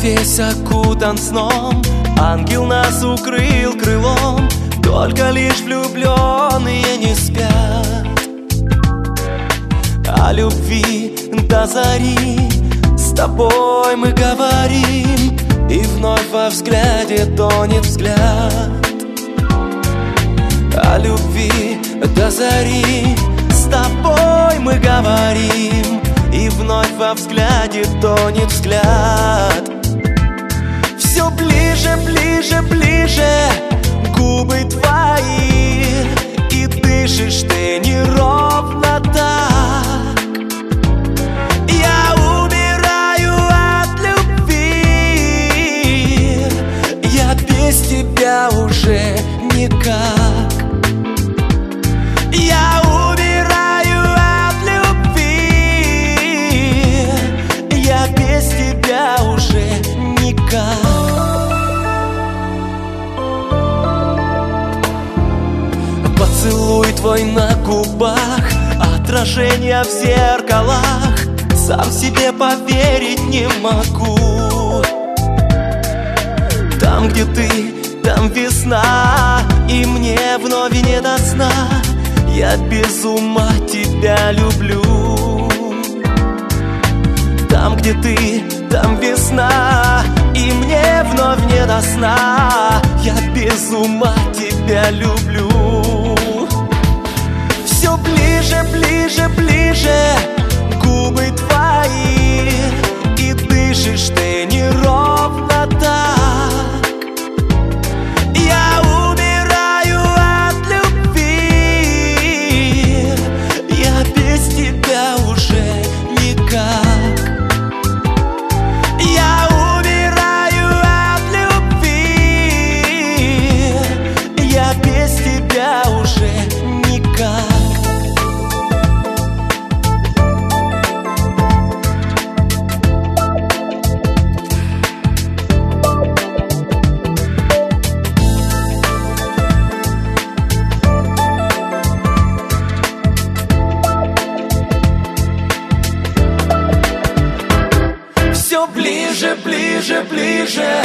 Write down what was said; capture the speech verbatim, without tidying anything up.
весь окутан сном, ангел нас укрыл крылом. Только лишь влюбленные не спят. О любви до зари с тобой мы говорим, и вновь во взгляде тонет взгляд. О любви до зари с тобой мы говорим, и вновь во взгляде тонет взгляд. Все ближе, ближе, ближе губы твои, и дышишь ты неровно так. Я умираю от любви, я без тебя уже никак. Я умираю от любви, я без тебя уже никак. Поцелуй твой на губах, отражение в зеркалах, сам себе поверить не могу. Там, где ты, там весна, и мне вновь не до сна. Я без ума тебя люблю. Там, где ты, там весна, и мне вновь не до сна. Я без ума тебя люблю. Все ближе, ближе, ближе губы твои, и дышишь ты неровно так. Я умираю от любви, я без тебя уже никак. Я умираю от любви, я без тебя уже никак. Все ближе, ближе, ближе